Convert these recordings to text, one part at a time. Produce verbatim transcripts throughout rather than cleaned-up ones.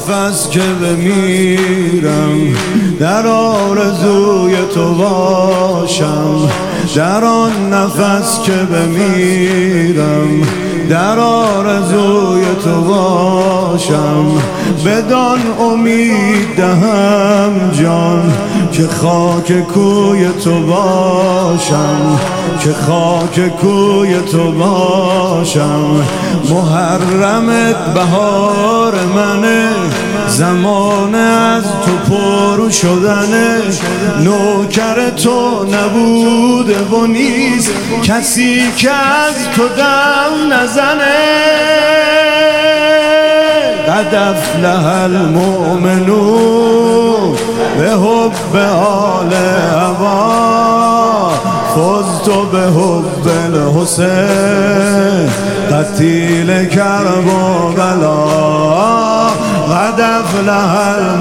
نفس که بمیرم در آرزوی تو باشم، در آن نفس که بمیرم در آرزوی تو باشم. بدان امید دهم جان که خاک کوی تو باشم، که خاک کوی تو باشم. محرمت بهار منه، زمان از تو پر شدنه. نوکر تو نبوده و نیست کسی که از تو دم نزنه. قد افلح المؤمنون به حب آل عبا، فزت به حب الحسین قتیل کربلا. قد افلح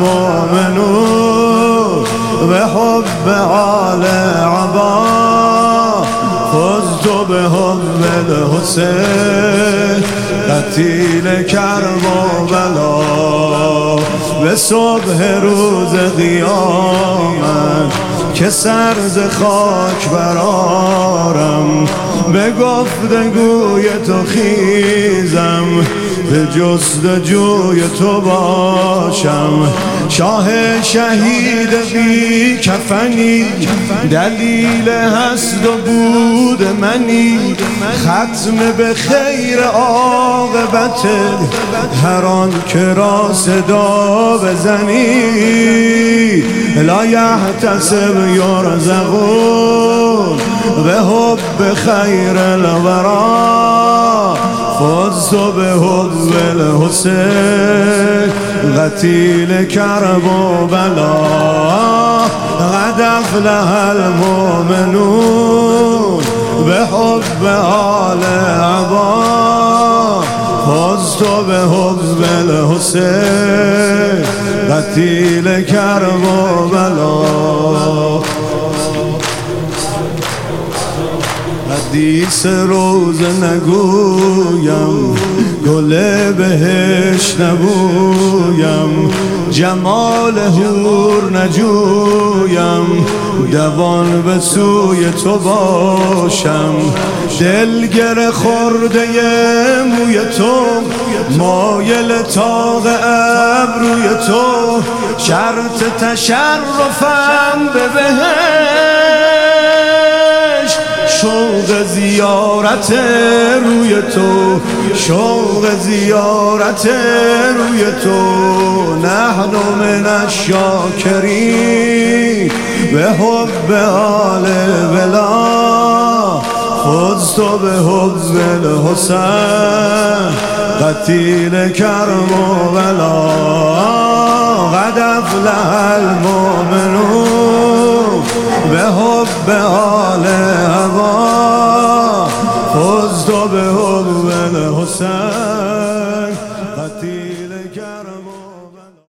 المؤمنون به حب آل عبا، فزت به حب الحسین قتیل کربلا. به صبح روز قیامت که سر ز خاک برارم، به گفتگوی تو خیزم، به جستجوی تو باشم. شاه شهید بی کفنی دلیل هست و بود منی، ختم به خیر عاقبت هر آن که را صدا بزنی. لا یحتسب یرزقون به حب خیر الورا، فزت به حب الحسین قتیل کربلا. قد افلح المؤمنون به حب آل عبا، فزت به حب الحسین قتیل کربلا. حدیث روز نگویم، گل بهش نبویم، جمال حور نجویم، دوان به سوی تو باشم. دلگر خورده موی تو، مایل تاق ابروی تو، شرط تشرفم به بهش، شوق زیارت روی تو، شوق زیارت روی تو. نحن من الشاکرین به حب آل ولا، فزت به حب الحسین قتیل کربلا. قد افلح المؤمنون به حب آل عبا، فزت به حب الحسین